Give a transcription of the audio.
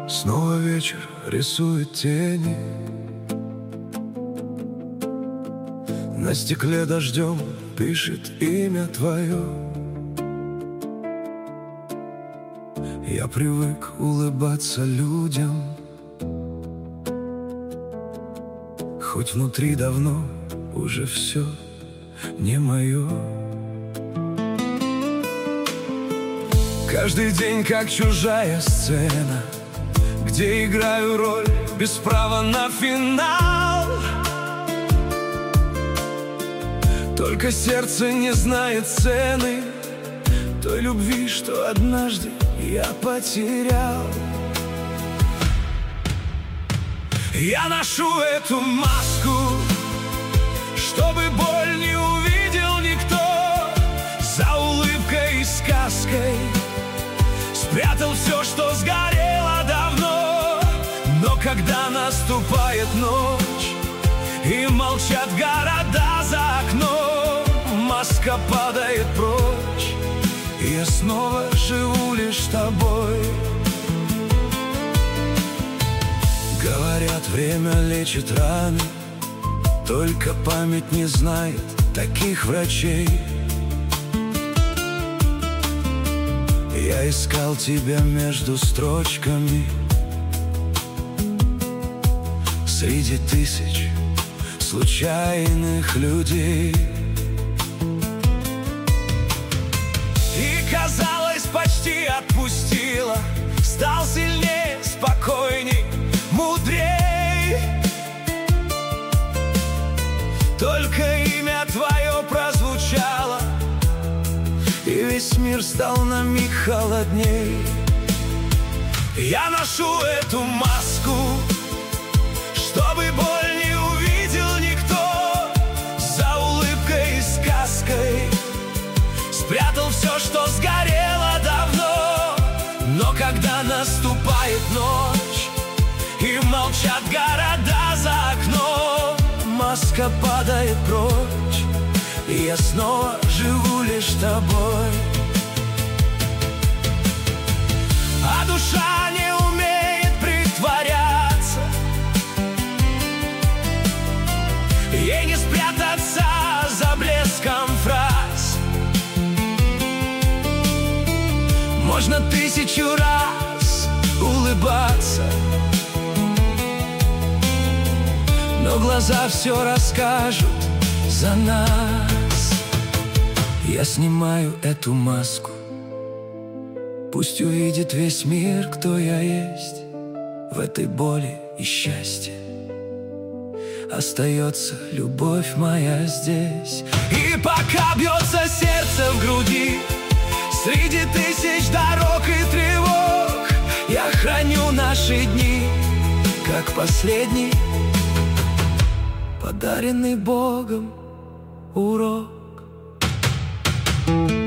Снова вечер рисует тени, на стекле дождем пишет имя твое. Я привык улыбаться людям, хоть внутри давно уже все не мое. Каждый день как чужая сцена, где играю роль без права на финал. Только сердце не знает цены той любви, что однажды я потерял. Я ношу эту маску, чтобы боль не увидел никто. За улыбкой и сказкой спрятал все, что сгорело давно. Но когда наступает ночь и молчат города за окном, маска падает прочь, и я снова живу лишь тобой. Говорят, время лечит раны, только память не знает таких врачей. Я искал тебя между строчками, среди тысяч случайных людей. И казалось, почти отпустила, стал сильнее, спокойней, мудрей. Только имя твое прозвучало, и весь мир стал на миг холодней. Я ношу эту маску, чтобы боль не увидел никто. За улыбкой и сказкой спрятал все, что сгорело давно. Но когда наступает ночь и молчат города за окном, маска падает прочь, и я снова живу лишь тобой. А душа не умеет притворяться, ей не спрятаться за блеском фраз. Можно 1000 раз улыбаться, но глаза все расскажут за нас. Я снимаю эту маску, пусть увидит весь мир, кто я есть. В этой боли и счастье остается любовь моя здесь. И пока бьется сердце в груди, среди тысяч дорог и тревог, я храню наши дни, как последний подаренный Богом урок.